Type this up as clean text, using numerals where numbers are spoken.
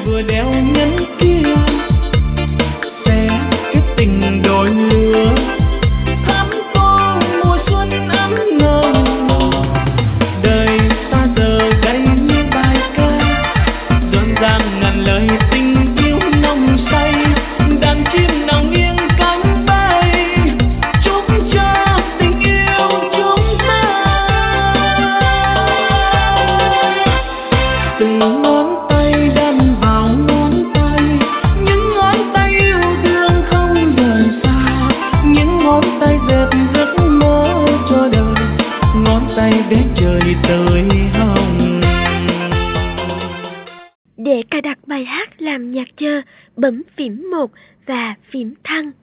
vừa đeo nhẫn kia sẽ kết tình đôi lứa. Thắm tô mùa xuân ấm nồng, đời xa giờ đây như bài ca rộn ràng ngàn lời tình yêu nồng say. Đàn chim nào nghiêng cánh bay chúc cho tình yêu chúng ta. Từng ngón tay đan vào ngón tay, những ngón tay yêu thương không rời xa, những ngón tay dệt giấc mơ cho đời, ngón tay để trời tới hồng. Để cài đặt bài hát làm nhạc chờ, bấm phím 1 và phím thăng.